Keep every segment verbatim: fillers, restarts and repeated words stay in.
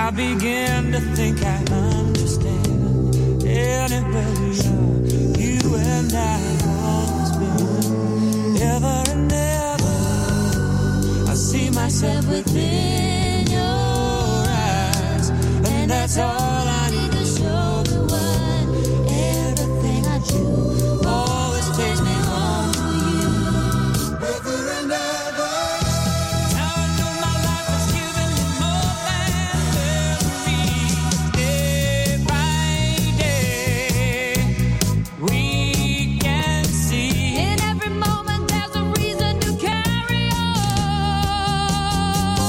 I begin to think I understand. Anywhere we are, you and I have always been. Ever and ever, I see myself within your eyes, and that's all I need to show the world. Everything I do always takes me home to you. Ever and ever. Now I know my life has given me more than memories. Day by day, we can see. In every moment there's a reason to carry on.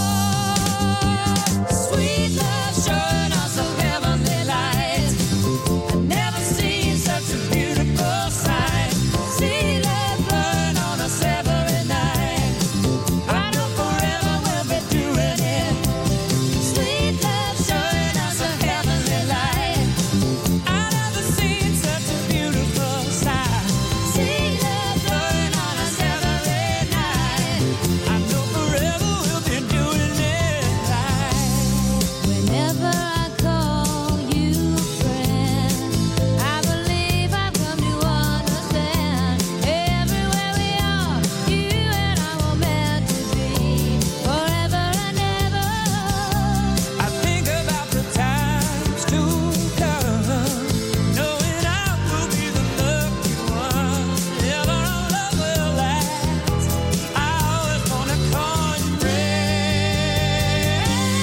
Sweet love showing us a heavenly light. I've never seen such a beautiful sight. See love burn on us every night. I know forever we'll be doing it. Sweet love showing us a heavenly light. I've never seen such a beautiful sight. See love burn on us every night. I know forever we'll be doing it right. Whenever I call you friend, I believe I've come to understand. Everywhere we are, you and I were meant to be forever and ever. I think about the times to come, knowing I will be the lucky one. Ever our love will last. I always wanna call you friend.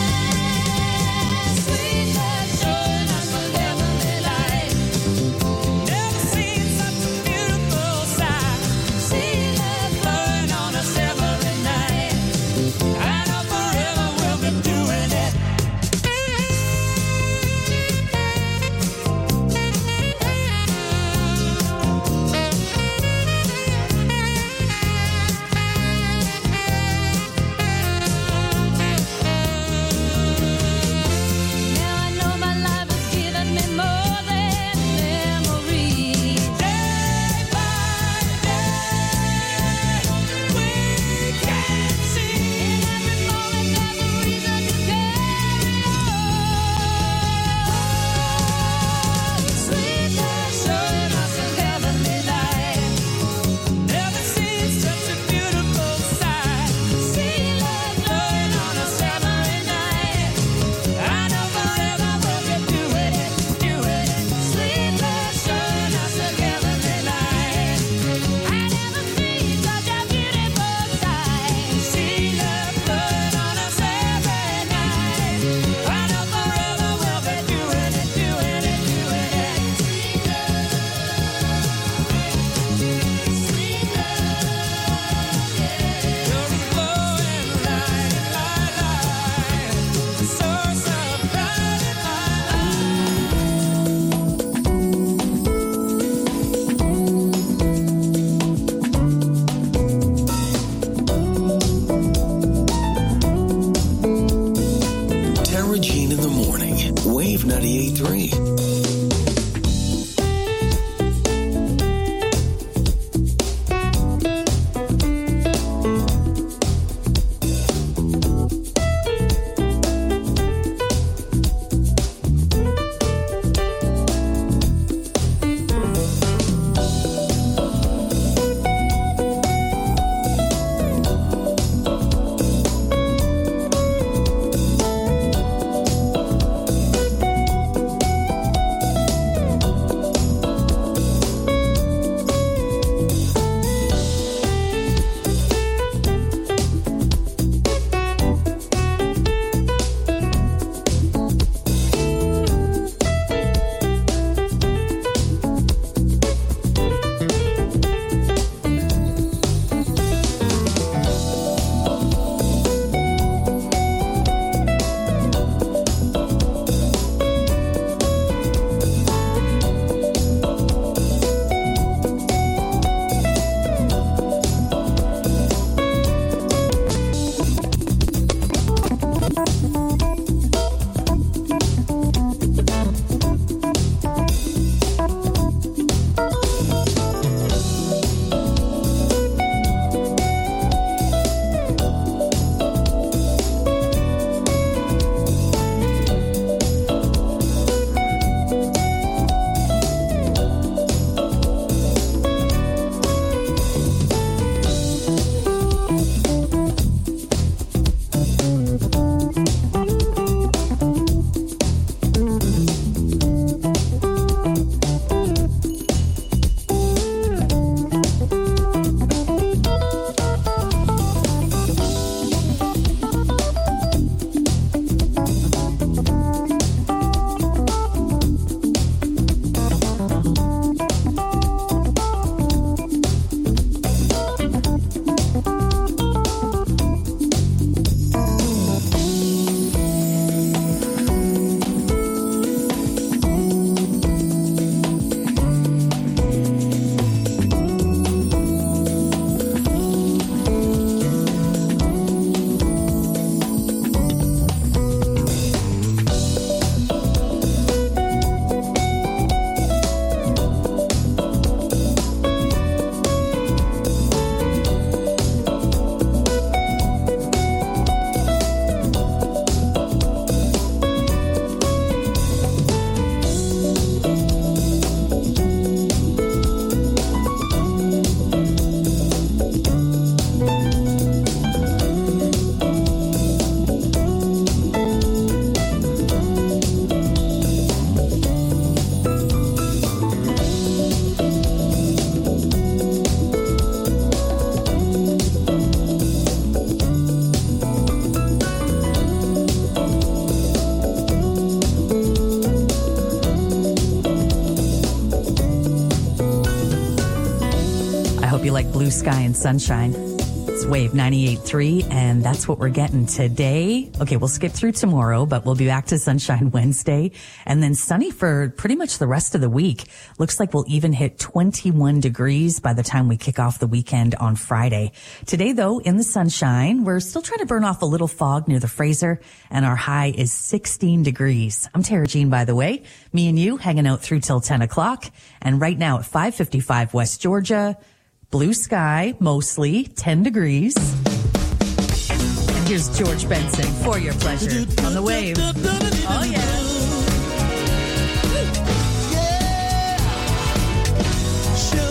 Sweet love showing us a heavenly light. Never seen such a beautiful sight. See love burn on us every night. I know forever we'll be doing it. Now I know my life has given me more than memories. Day by day, we can see. In every moment there's a reason to carry on. Sweet love showing us a heavenly light. Never seen such a beautiful sight. See love blowing on us every night. I know forever we'll be doing it, doing it. Sweet love showing us a heavenly light. I never seen such a beautiful sight. See love blowing on us every night. I know forever we'll be doing it, doing it, doing it. Sweet love, sweet love, yeah. You're the glowing light in my life, the source of pride in my Tara Jean in the morning. Wave ninety-eight point three. like blue sky and sunshine. It's Wave ninety-eight point three, and that's what we're getting today. Okay, we'll skip through tomorrow, but we'll be back to sunshine Wednesday, and then sunny for pretty much the rest of the week. Looks like we'll even hit twenty-one degrees by the time we kick off the weekend on Friday. Today, though, in the sunshine, we're still trying to burn off a little fog near the Fraser, and our high is sixteen degrees. I'm Tara Jean, by the way. Me and you hanging out through till ten o'clock, and right now at five fifty-five West Georgia, blue sky, mostly, ten degrees. And here's George Benson, For Your Pleasure, on the Wave. Oh, yeah. Yeah. Show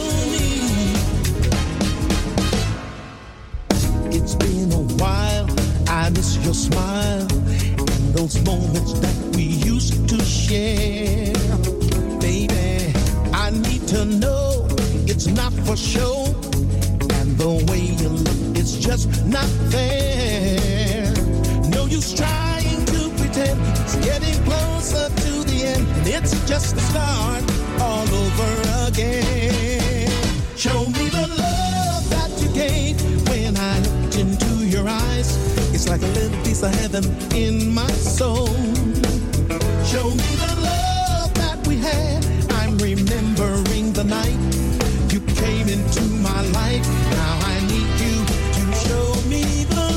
me. It's been a while, I miss your smile and those moments that we used to share. Baby, I need to know it's not for show, and the way you look, it's just not fair. No use trying to pretend it's getting closer to the end, and it's just the start all over again. Show me the love that you gave when I looked into your eyes. It's like a little piece of heaven in my soul. Show me the love that we had. I'm remembering the night you came into my life. Now I need you to show me the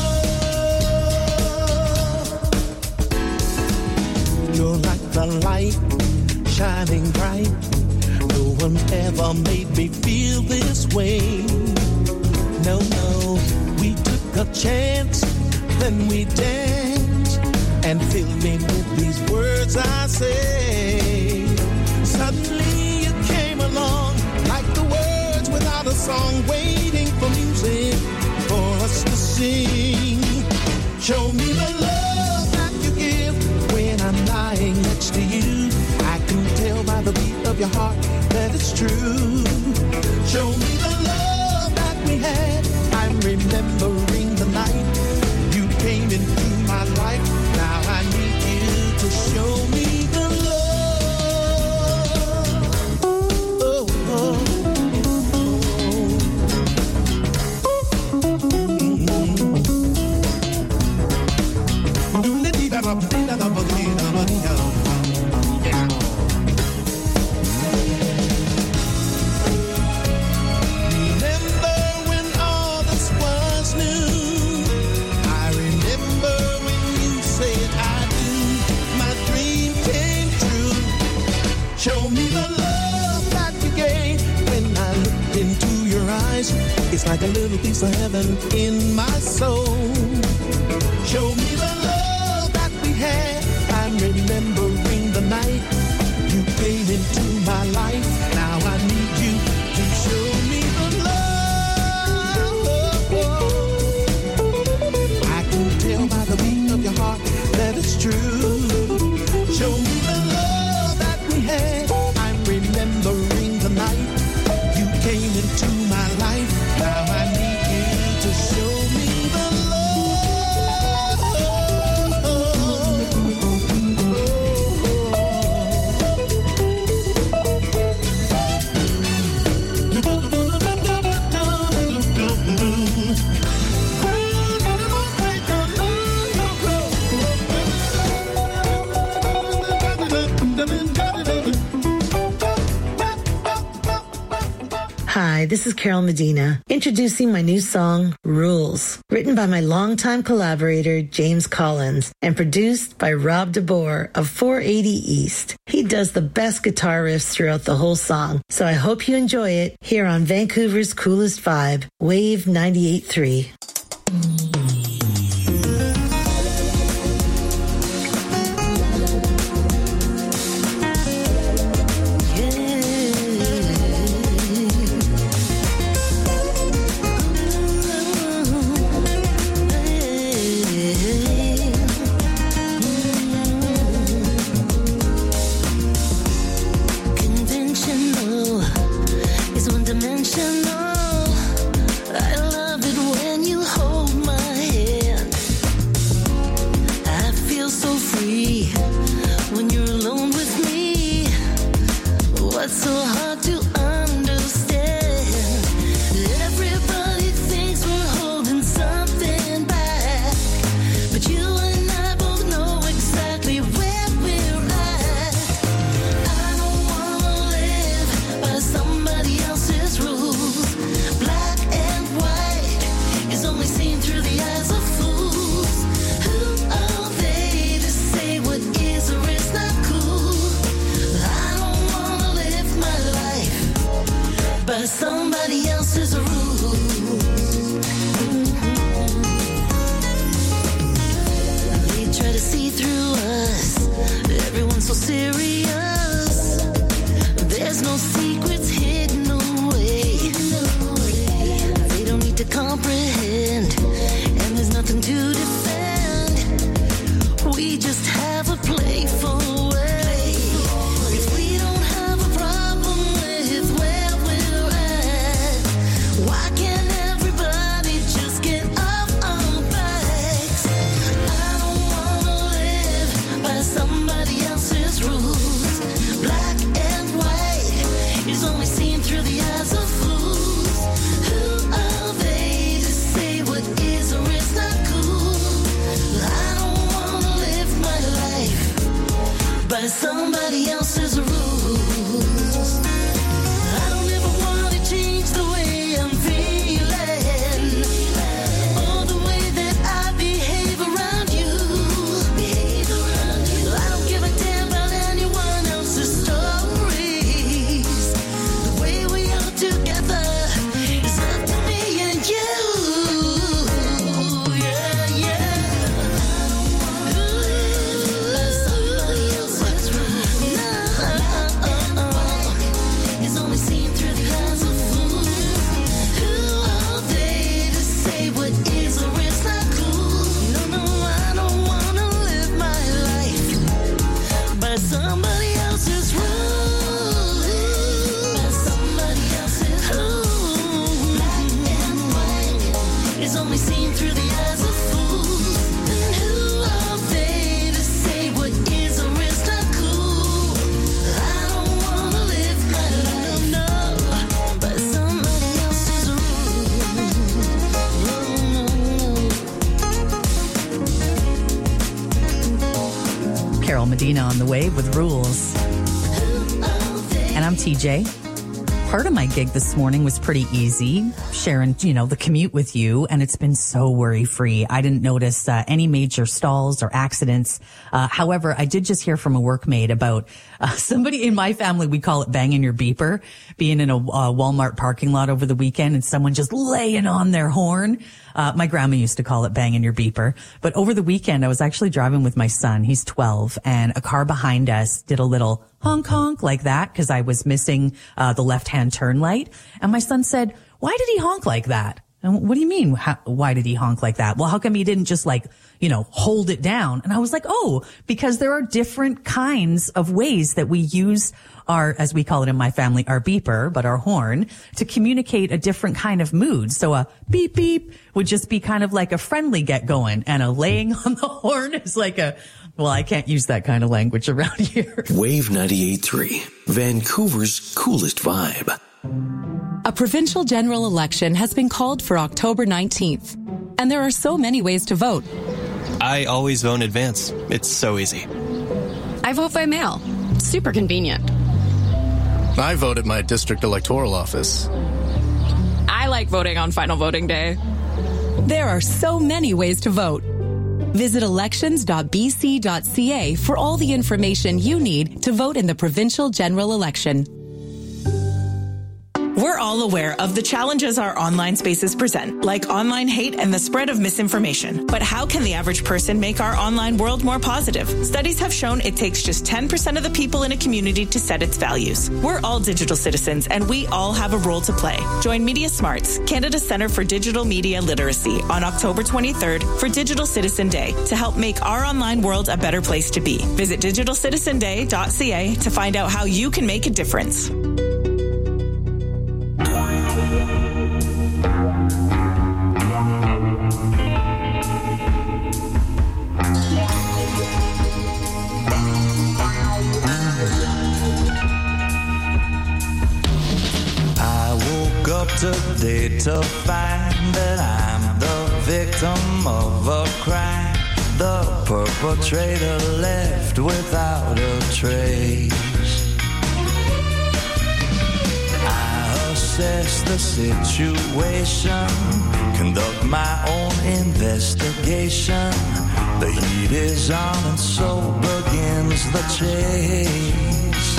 love. You're like the light shining bright. No one ever made me feel this way. No, no, we took a chance, then we danced, and filled me with these words I say. Suddenly you came along, like the words without a song, waiting for music for us to sing. Show me the love that you give when I'm lying next to you. I can tell by the beat of your heart that it's true. Show me the love that we had. I'm remembering the night you came into my life. Now I need you to show me the love. Oh, oh. It's like a little piece of heaven in my soul. Show me the love that we had. I'm remembering the night you came into my life. Now I need you to show me the love. I can tell by the beat of your heart that it's true. Show me the love that we had. I'm remembering the night you came into my life. Now I need you to show me the Hi, this is Carol Medina, introducing my new song, Rules, written by my longtime collaborator, James Collins, and produced by Rob DeBoer of four eighty East. He does the best guitar riffs throughout the whole song, so I hope you enjoy it here on Vancouver's coolest vibe, Wave ninety-eight point three. Conventional is one dimensional. I love it when you serious. There's no secrets hidden away. They don't need to comprehend, and there's nothing to defend. We just have a playful way. If we don't have a problem with where we're at, why can't everybody just get off our backs? I don't wanna live by somebody else's rules. Black and white is only seen through the eyes of fools. Who are they to say what is or is not cool? I don't wanna live my life by somebody else's rules. I don't ever wanna change the way I'm feeling, or the way that I behave around you. I don't give a damn about anyone else's stories. The way we are together is up to me and you. Yeah, yeah. I don't wanna live by somebody else's rules. No, it's only seen through the eyes of fools. Who are they to say what is or is not cool? No, no, I don't wanna live my life by somebody else's rules. By somebody else's rules. Black and white is only seen through the eyes of fools. And who are they to say what is or is not cool? I don't wanna live my life, no, by somebody else's rules. No, no, no. Carol Medina on the wave with Rules. Who are they? And I'm T J. Part of my gig this morning was pretty easy, sharing, you know, the commute with you, and it's been so worry-free. I didn't notice uh, any major stalls or accidents. Uh, however, I did just hear from a workmate about uh, somebody in my family, we call it banging your beeper, being in a uh, Walmart parking lot over the weekend and someone just laying on their horn. Uh, my grandma used to call it banging your beeper. But over the weekend, I was actually driving with my son. He's twelve, and a car behind us did a little honk honk like that because I was missing uh, the left-hand turn light. And my son said, "Why did he honk like that?" And what do you mean? How, why did he honk like that? Well, how come he didn't just like, you know, hold it down? And I was like, oh, because there are different kinds of ways that we use our, as we call it in my family, our beeper, but our horn, to communicate a different kind of mood. So a beep beep would just be kind of like a friendly get going, and a laying on the horn is like a, well, I can't use that kind of language around here. Wave ninety-eight point three, Vancouver's coolest vibe. A provincial general election has been called for October nineteenth, and there are so many ways to vote. I always vote in advance. It's so easy. I vote by mail. Super convenient. I vote at my district electoral office. I like voting on final voting day. There are so many ways to vote. Visit elections dot b c dot c a for all the information you need to vote in the provincial general election. We're all aware of the challenges our online spaces present, like online hate and the spread of misinformation. But how can the average person make our online world more positive? Studies have shown it takes just ten percent of the people in a community to set its values. We're all digital citizens, and we all have a role to play. Join Media Smarts, Canada's Centre for Digital Media Literacy, on October twenty-third for Digital Citizen Day to help make our online world a better place to be. Visit digital citizen day dot c a to find out how you can make a difference. Today to find that I'm the victim of a crime, the perpetrator left without a trace. I assess the situation, conduct my own investigation. The heat is on and so begins the chase.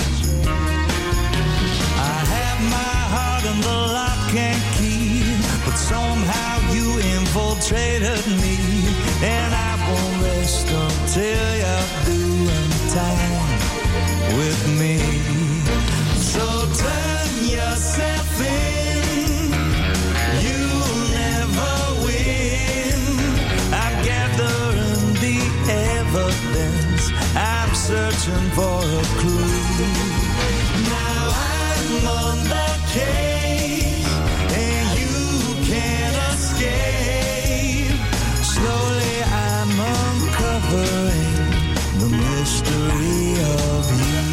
I have my heart in the lock and key, but somehow you infiltrated me, and I won't rest until you're doing time. searching for a clue. Now I'm on the case, and you can't escape. Slowly I'm uncovering the mystery of you.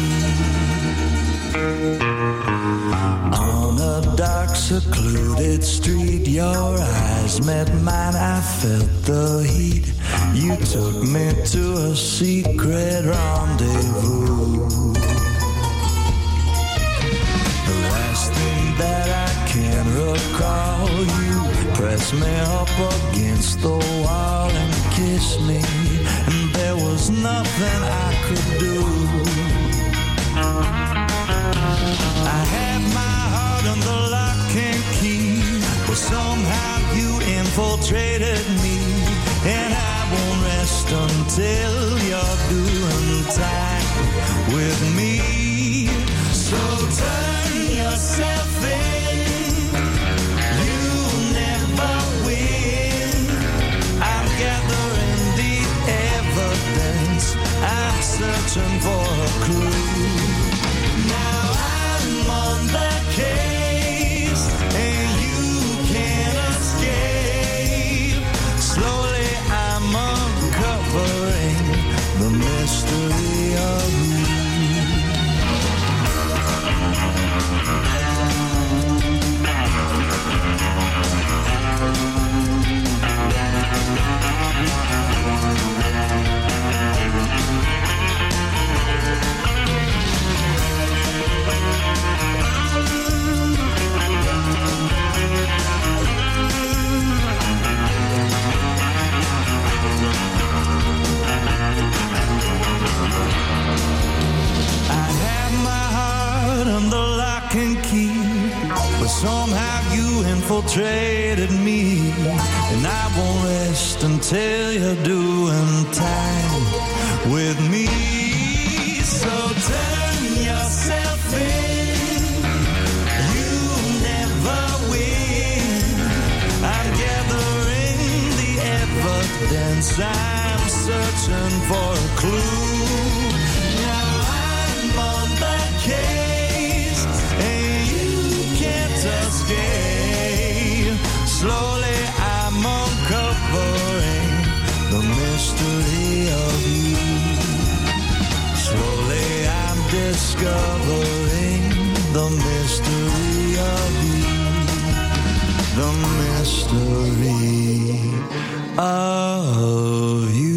On a dark, secluded street, your eyes met mine, I felt the heat. You took me to a secret rendezvous. The last thing that I can recall, you pressed me up against the wall and kissed me, and there was nothing I could do. I had my heart under lock and key, but somehow you infiltrated me, and I won't rest until you're doing time with me. So turn yourself in, you'll never win. I'm gathering the evidence, I'm searching for a clue. Now I'm on the case, and you can't escape. Slowly I'm uncovering the mystery of you. Somehow you infiltrated me, and I won't rest until you're doing time with me. So turn yourself in, you'll never win. I'm gathering the evidence, I'm searching for a clue. Now I'm on the case, and you can't escape. Slowly I'm uncovering the mystery of you. Slowly I'm discovering the mystery of you. The mystery of you.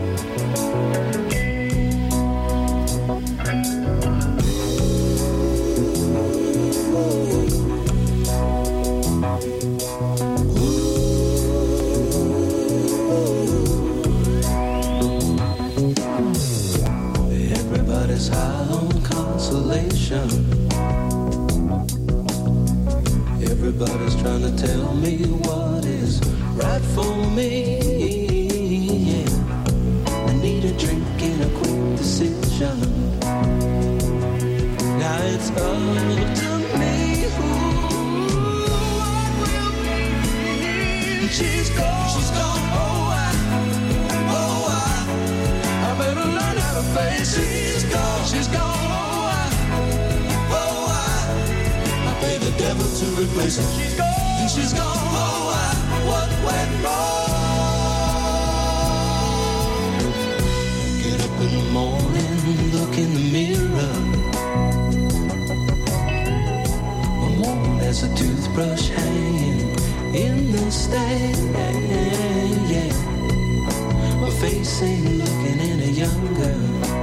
Everybody's high on consolation. Everybody's trying to tell me what is right for me. Yeah. I need a drink and a quick decision. Now it's up to me. Ooh, what will be? She's gone. She's gone. Oh, I, oh, I, I better learn how to face it. She's gone. She's gone. Oh, I, oh, I, I pay the devil to replace her. She's gone. And she's gone. Oh, I, what went wrong? Get up in the morning, look in the mirror. There's a toothbrush hanging in the stand, yeah. My face ain't looking any younger.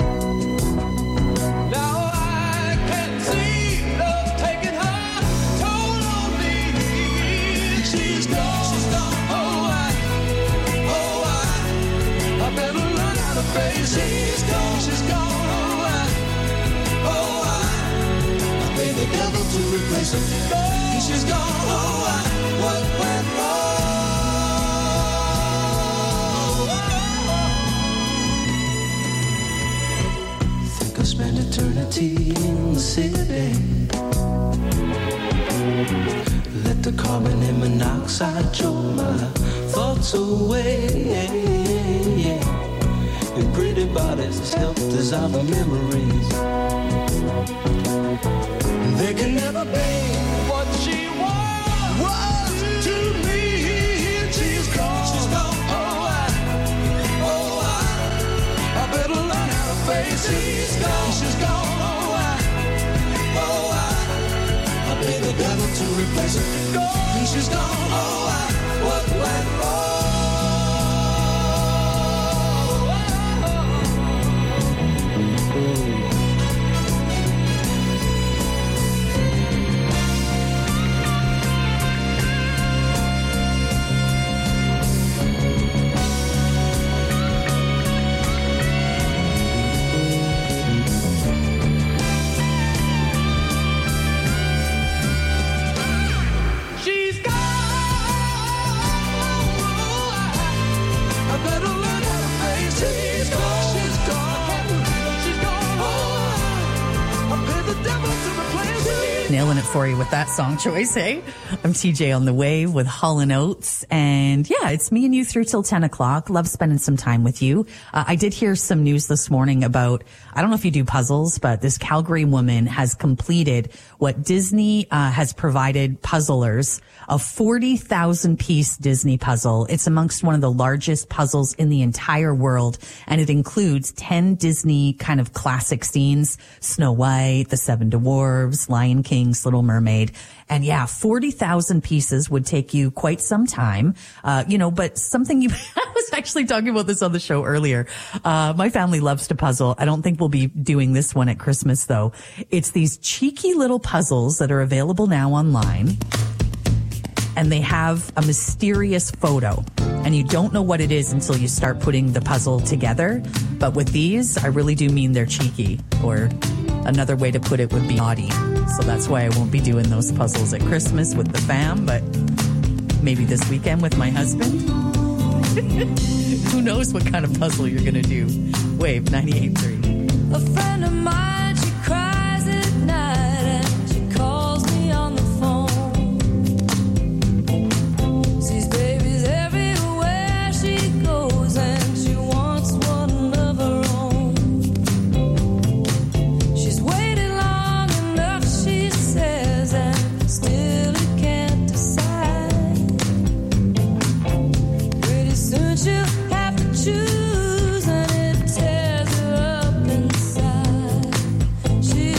Now I can see love taking her toll on me. She's gone, she's gone. Oh, I, oh, I, I better learn how to face it. She's gone, she's gone. Oh, I, oh, I, I pay the devil to replace her. She's gone. She's gone, oh, I, what went wrong? Think I spent eternity in the city. Let the carbon and monoxide choke my thoughts away. And pretty bodies help dissolve the memories. They can never be what she was, was to me. She's gone, she's gone. Oh, I, oh, I, I better learn how to face it. She's gone, she's gone. Oh, I, oh, I, I pay the devil to replace her. She's gone, and she's gone. Oh, I, what went wrong? Nailing it for you with that song choice, hey? I'm T J on the Wave with Hall and Oates. And yeah, it's me and you through till ten o'clock. Love spending some time with you. Uh, I did hear some news this morning about, I don't know if you do puzzles, but this Calgary woman has completed what Disney uh, has provided puzzlers, a forty thousand piece Disney puzzle. It's amongst one of the largest puzzles in the entire world. And it includes ten Disney kind of classic scenes, Snow White, The Seven Dwarfs, Lion King, Little Mermaid. And yeah, forty thousand pieces would take you quite some time. Uh, you know, but something you, I was actually talking about this on the show earlier. Uh, my family loves to puzzle. I don't think we'll be doing this one at Christmas though. It's these cheeky little puzzles that are available now online. And they have a mysterious photo. And you don't know what it is until you start putting the puzzle together. But with these, I really do mean they're cheeky. Or another way to put it would be naughty. So that's why I won't be doing those puzzles at Christmas with the fam, but maybe this weekend with my husband. Who knows what kind of puzzle you're going to do. Wave ninety-eight point three. A friend of mine, she cries at night and she calls me on the phone. Sees babies everywhere she goes and she wants one of her own. She's waited long enough, she says, and still he can't decide. Pretty soon she'll have to choose and it tears her up inside. She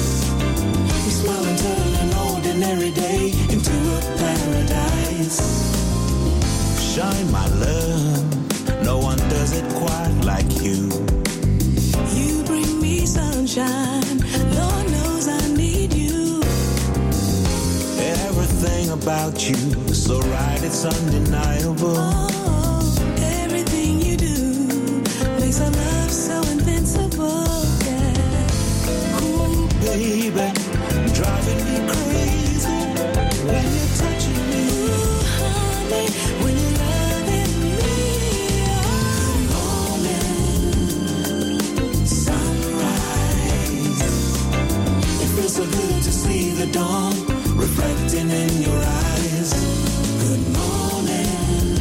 sunshine, my love. No one does it quite like you. You bring me sunshine. Lord knows I need you. Everything about you is so right, it's undeniable. Oh, everything you do makes our love so invincible. Yeah. Ooh, baby, driving me crazy when you're touching me. Ooh, honey, when you're loving me. Oh, morning, sunrise. It feels so good to see the dawn reflecting in your eyes. Good morning,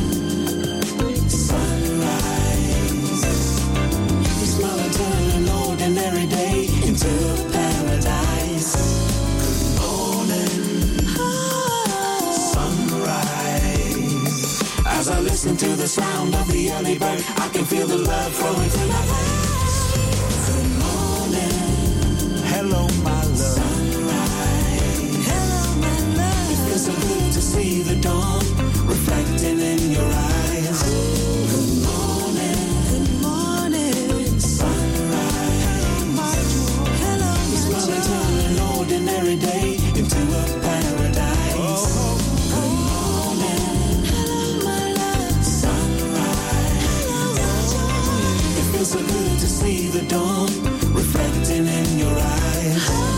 sunrise. You smile and turn an ordinary day into a paradise. Good morning, sunrise. As I listen to the sound of the early bird, I can feel the love flowing through my veins. Good morning, hello my love. So good to see the dawn reflecting in your eyes. Good morning, good morning, sunrise. Hello, my you smile and turn an ordinary day into a paradise. Oh, good morning, hello, my love, sunrise. Hello, it feels so good to see the dawn reflecting in your eyes.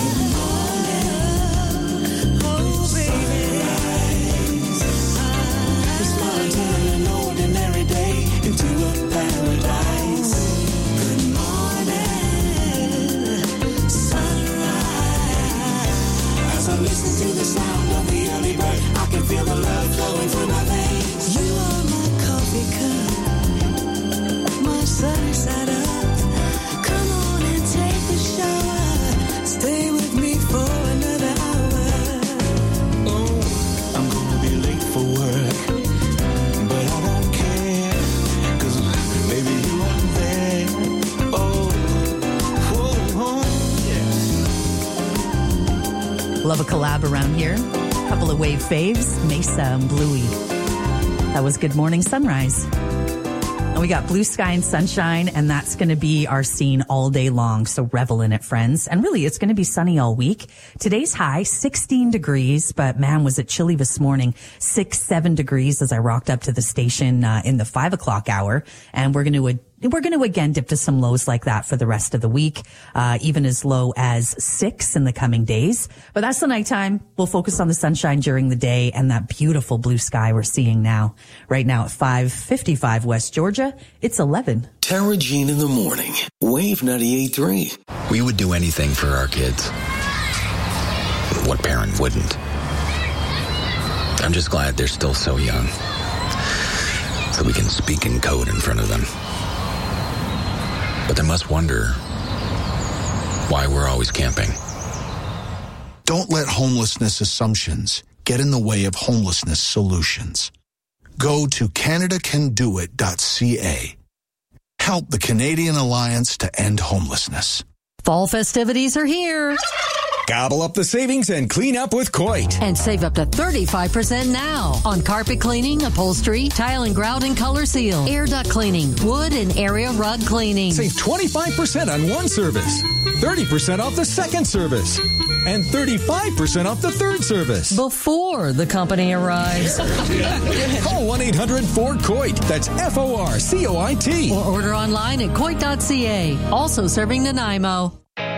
Listen to the sound of the early bird. I can feel the love flowing through my veins. You are my coffee cup, my sunset up. Come on and take a shower. Stay with me for another hour. Oh, I'm gonna be late for work, but I don't care, 'cause baby you are there. Oh, oh, oh, yeah. Love a collab around here. Couple of wave faves, Mesa and Bluey. That was Good Morning Sunrise. And we got blue sky and sunshine, and that's going to be our scene all day long. So revel in it, friends. And really, it's going to be sunny all week. Today's high, sixteen degrees, but man, was it chilly this morning. Six, seven degrees as I rocked up to the station uh, in the five o'clock hour. And we're going to We're going to again dip to some lows like that for the rest of the week, uh, even as low as six in the coming days. But that's the nighttime. We'll focus on the sunshine during the day and that beautiful blue sky we're seeing now. Right now at five fifty-five West Georgia, it's eleven. Tara Jean in the morning. Wave ninety-eight point three. We would do anything for our kids. What parent wouldn't? I'm just glad they're still so young, so we can speak in code in front of them. But they must wonder why we're always camping. Don't let homelessness assumptions get in the way of homelessness solutions. Go to Canada Can Do It dot C A. Help the Canadian Alliance to End Homelessness. Fall festivities are here. Gobble up the savings and clean up with Coit. And save up to thirty-five percent now on carpet cleaning, upholstery, tile and grout and color seal, air duct cleaning, wood and area rug cleaning. Save twenty-five percent on one service, thirty percent off the second service, and thirty-five percent off the third service. Before the company arrives. Call one eight hundred four C O I T. That's F O R C O I T. Or order online at coit dot C A. Also serving Nanaimo.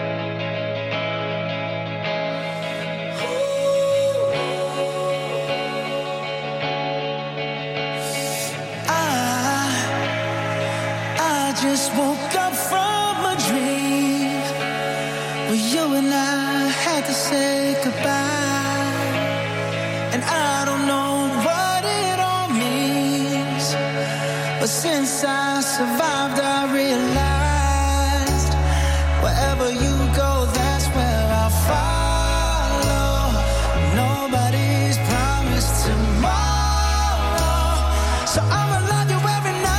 Just woke up from a dream where you and I had to say goodbye, and I don't know what it all means, but since I survived I realized wherever you go, that's where I'll follow. Nobody's promised tomorrow, so I'ma love you every night.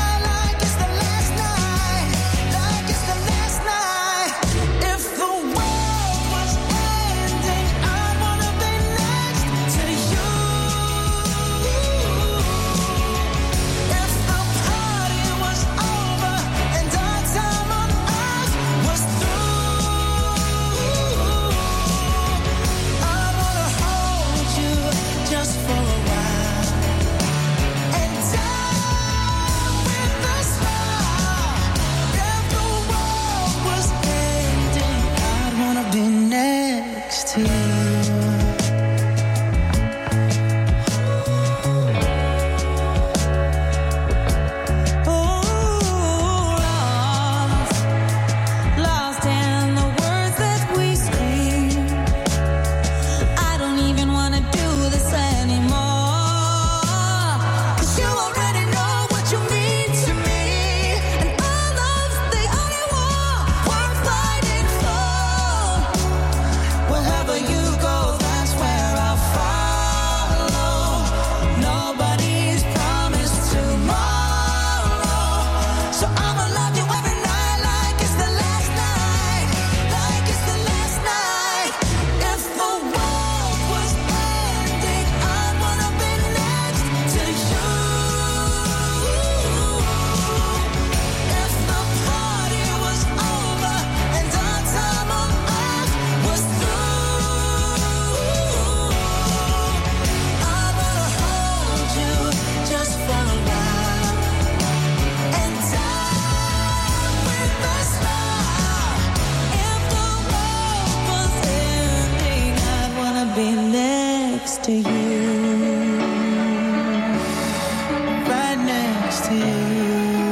next to you.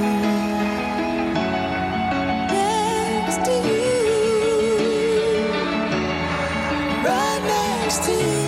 Next to you. Right next to you.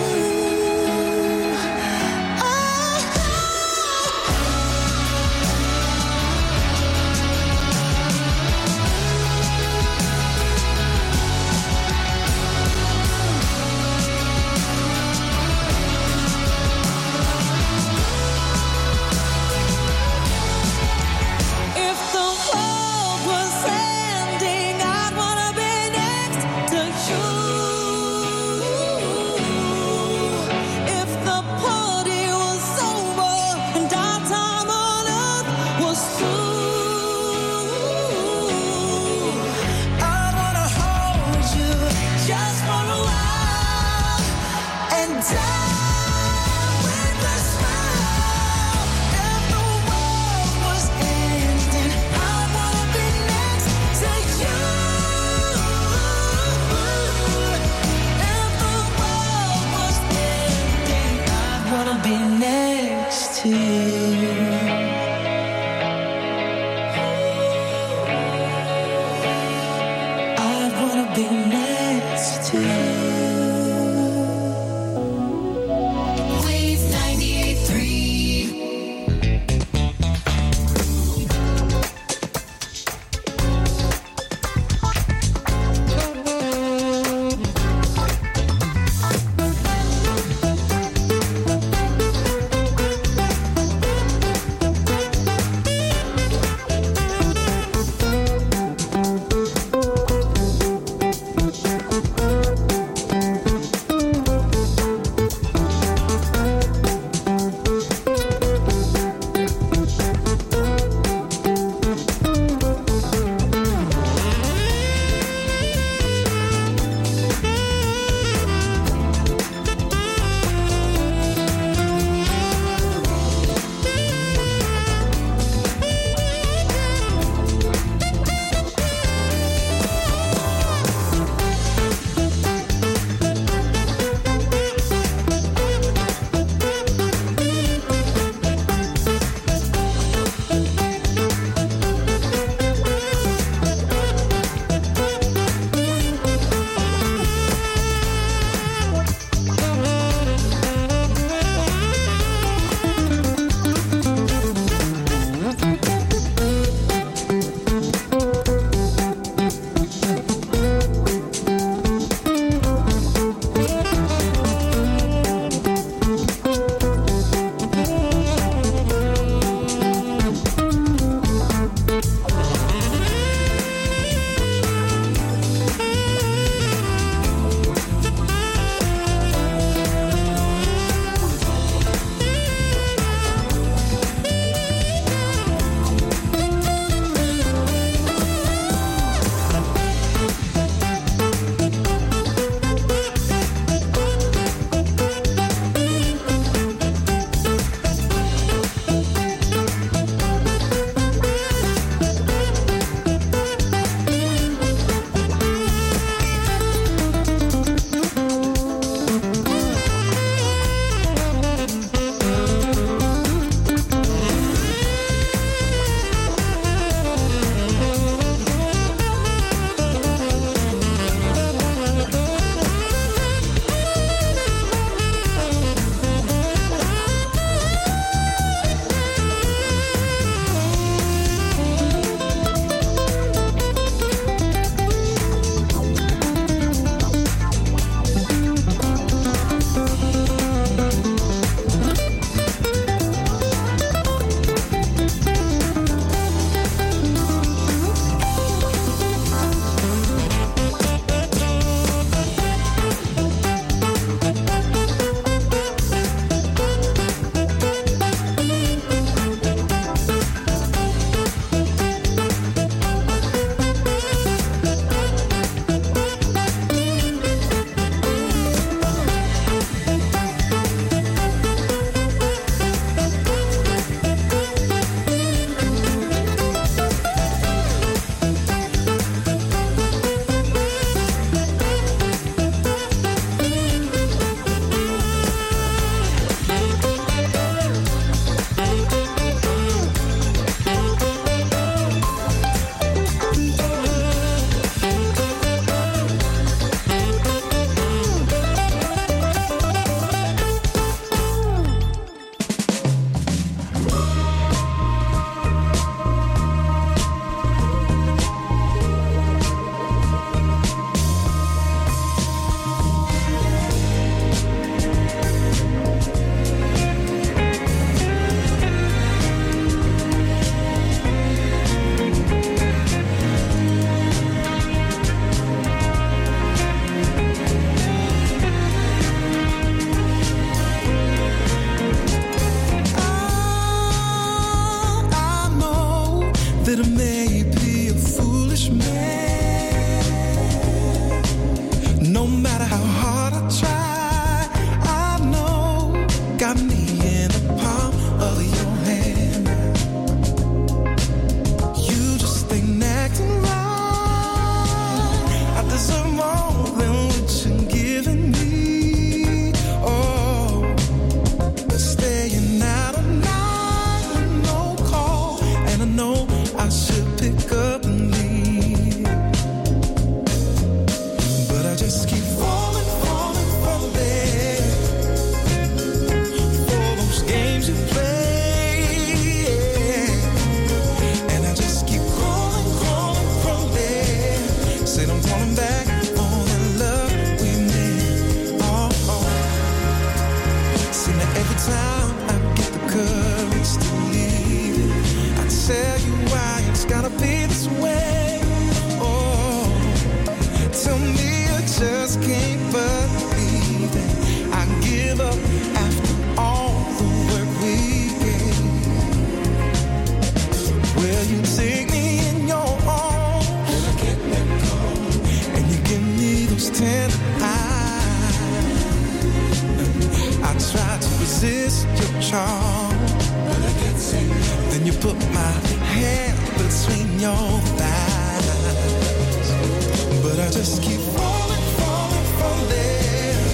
call. Then you put my hand between your thighs. But I just keep falling, falling, falling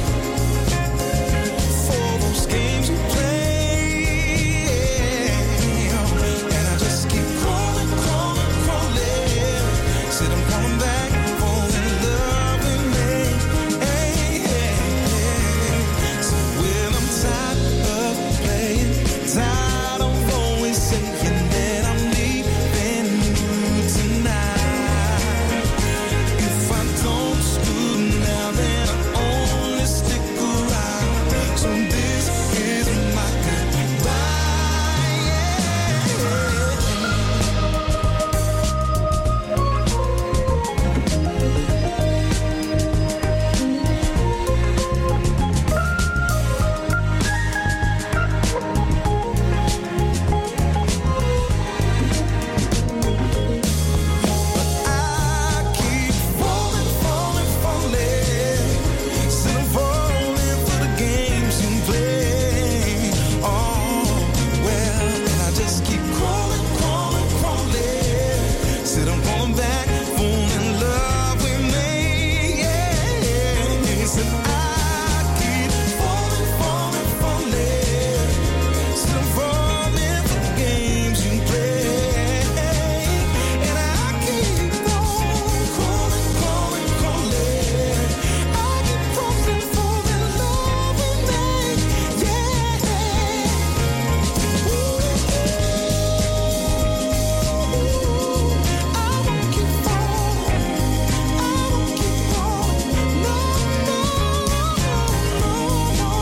for those games you play. And I just keep crawling, crawling, crawling. Said I'm coming back, falling in love with me. Hey, hey, hey. So when I'm tired of playing, tired of always saying that I'm leaving tonight. If I don't screw now, then I only stick around. So this is my goodbye. I keep falling, falling, falling. Still I'm falling for the games you play. Oh, well, and I just keep crawling, crawling, crawling. Said I'm going back, falling in love with me. Yeah, said I keep falling, falling, falling. Still I'm falling for the games you play. And I keep on crawling, crawling, crawling. I keep crawling, falling in love with me. Yeah. Ooh. I won't keep falling. I won't keep falling. No, no, no,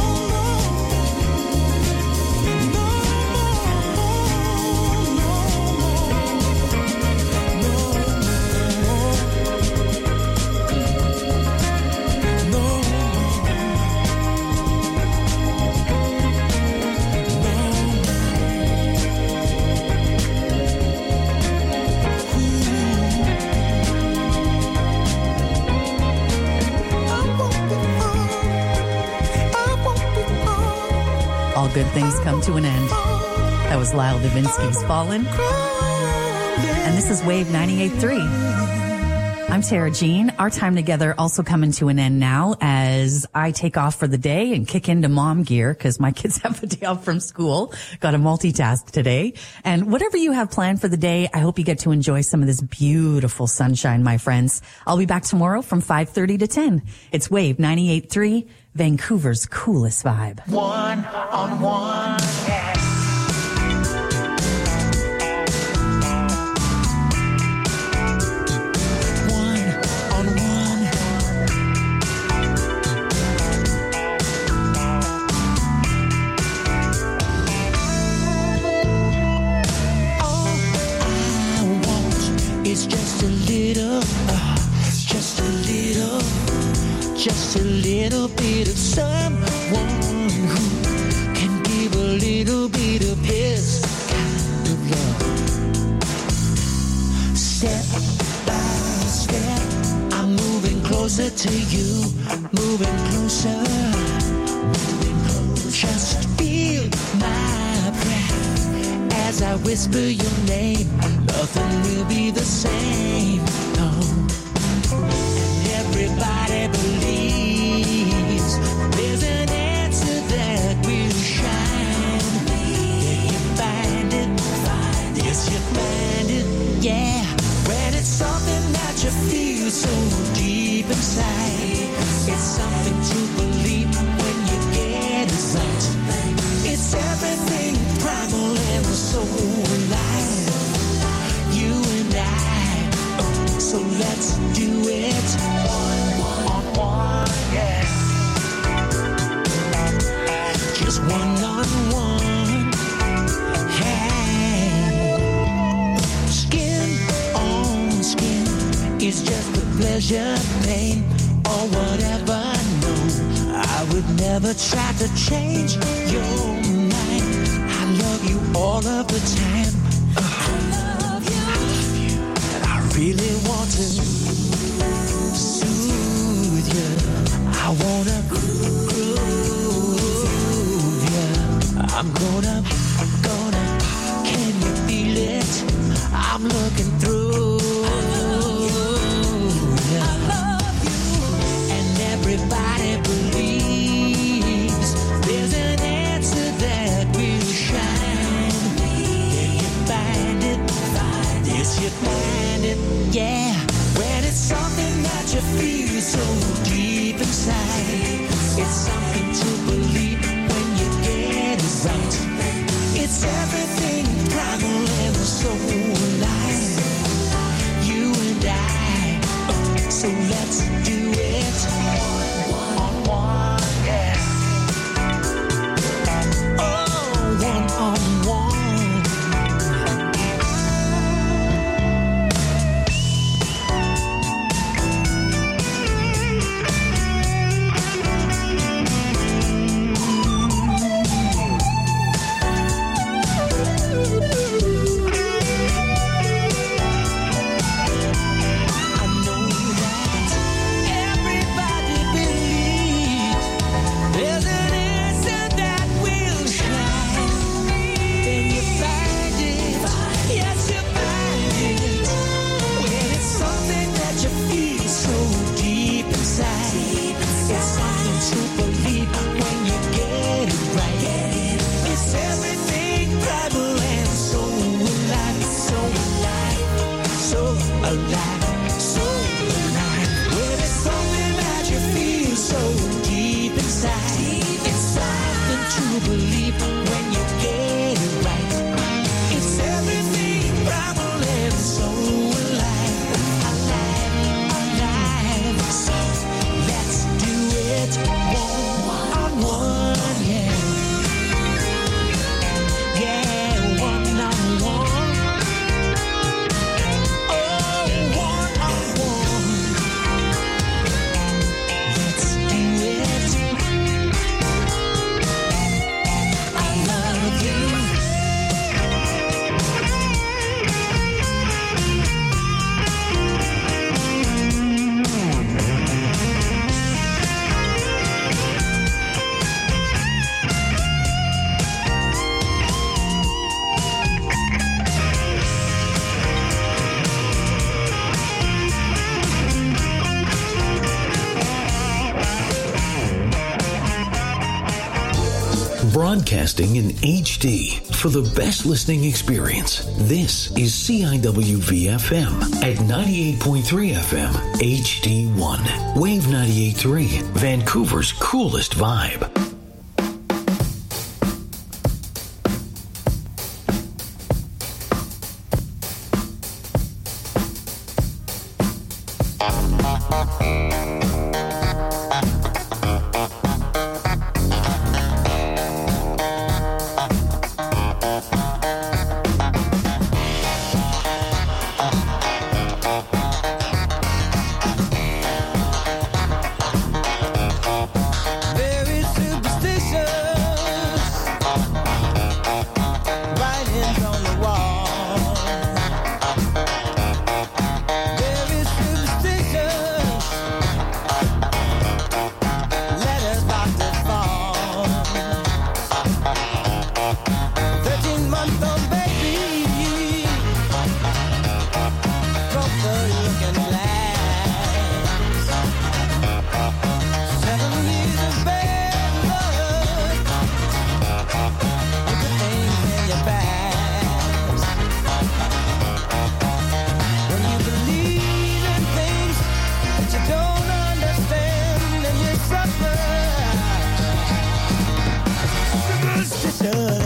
All good things come to an end. That was Lyle Davinsky's Fallen. And this is Wave ninety-eight point three. I'm Tara Jean. Our time together also coming to an end now as I take off for the day and kick into mom gear because my kids have a day off from school. Got to multitask today. And whatever you have planned for the day, I hope you get to enjoy some of this beautiful sunshine, my friends. I'll be back tomorrow from five thirty to ten. It's Wave ninety-eight point three, Vancouver's coolest vibe. One on one. One on one. All I want is just a little, uh, just a little, just a little bit of someone who can give a little bit of his kind of love. Step by step, I'm moving closer to you, moving closer, moving closer. Just feel my breath as I whisper your name. Nothing will be the same, no. And everybody believes there's an answer that will shine. Can you find it? Yes, you find it, yeah. When it's something that you feel so deep inside, it's something to believe when you get inside. It's everything primal and so alive. You and I, oh, so let's do it one on one, yeah. Just one on one, hey. Skin on skin is just a pleasure, pain, or whatever. No, I would never try to change your mind. I love you all of the time. I love you, I love you, and I really want to soothe you. I wanna groove you. I'm I'm looking through. I love you. And everybody believes there's an answer that will shine. Can you find it? Yes, you find it. Yeah. When it's something that you feel so deep inside. It's something to believe when you get it right. It's everything primal and so alive. You and I, so let's do it one on one, yeah. Oh, one on one. Broadcasting in H D for the best listening experience. This is C I W V F M at ninety-eight point three F M H D one. Wave ninety-eight point three, Vancouver's coolest vibe. Superstition.